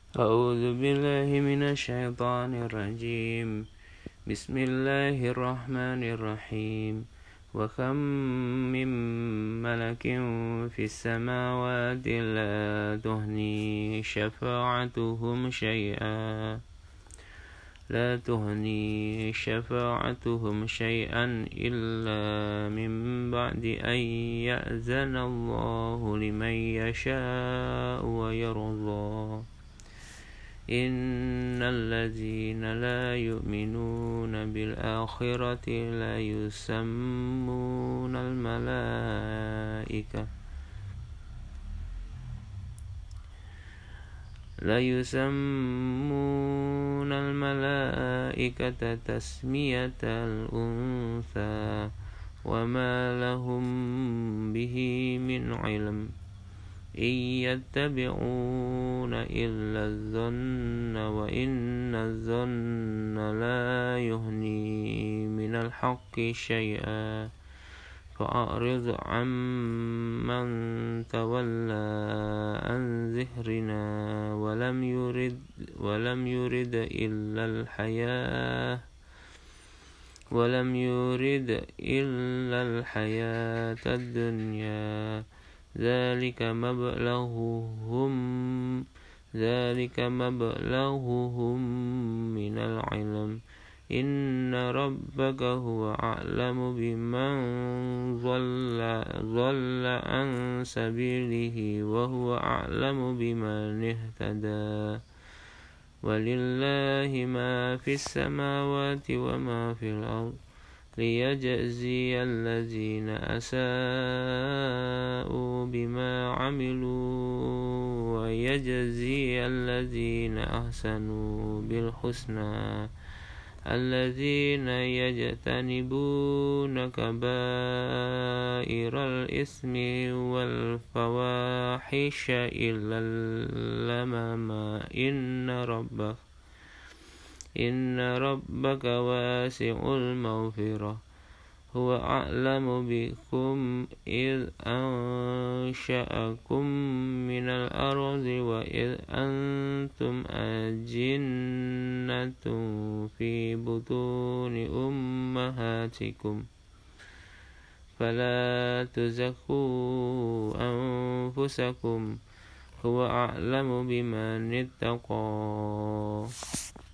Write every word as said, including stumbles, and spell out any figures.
أعوذ بالله من الشيطان الرجيم. بسم الله الرحمن الرحيم. وكم من ملك في السماوات لا تغني شفاعتهم شيئا لا تغني شفاعتهم شيئا إلا من بعد أن يأذن الله لمن يشاء ويرضى. إن الذين لا يؤمنون بالآخرة لا يسمون الملائكة لا يسمون الملائكة تسمية الأنثى وما لهم به من علم إن يتبعون إلا الظن وإن الظن لا يغني من الحق شيئا فأعرض عمن تولى عن ذكرنا ولم يرد ولم يرد إلا الحياة ولم يرد إلا الحياة الدنيا ذلك مبلغهم ذلك مبلغهم من العلم إن ربك هو أعلم بمن ضل ضل عن سبيله وهو أعلم بمن اهتدى ولله ما في السماوات وما في الأرض ليجزي الذين أساءوا بما عملوا ويجزي الذين أحسنوا بالحسنى الذين يجتنبون كبائر الإثم والفواحش إلا اللمم إن ربك إن ربك واسع المغفرة هو أعلم بكم إذ أنشأكم من الأرض وإذ أنتم أجنة في بطون أمهاتكم فلا تزكوا أنفسكم هو أعلم بمن اتقى.